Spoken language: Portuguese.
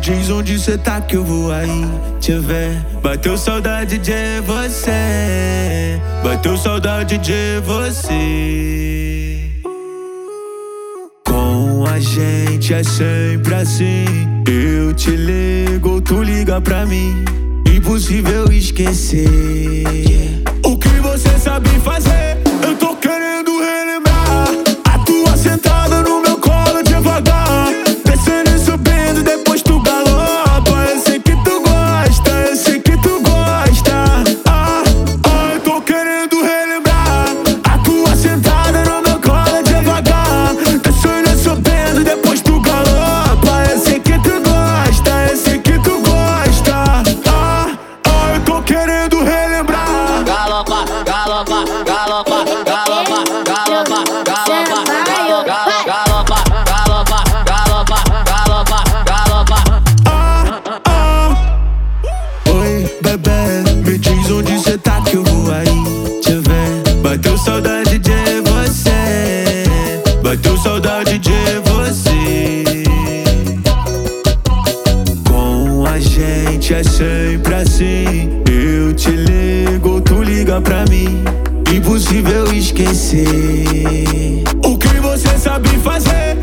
diz onde cê tá que eu vou aí te ver. Bateu saudade de você, bateu saudade de você. Com a gente é sempre assim, eu te ligo, tu liga pra mim. Impossível esquecer o que você sabe fazer. Eu tô querendo relembrar a tua sentada no meu colo devagar, descendo e subindo, depois tu galopa. Eu sei que tu gosta, eu sei que tu gosta. Eu tô querendo relembrar a tua sentada no meu colo devagar, descendo e subindo, depois tu galopa. Eu sei que tu gosta, eu sei que tu gosta. Eu tô querendo relembrar. Galopa, galopa, galopa, galopa, galopa, galopa, galopa, galopa, galopa, galopa, galopa. Oi, bebê, me diz onde cê tá que eu vou aí te ver. Bateu saudade de você, bateu saudade de você. Com a gente é sempre assim, eu te ligo, tu liga pra mim. Impossível esquecer o que você sabe fazer.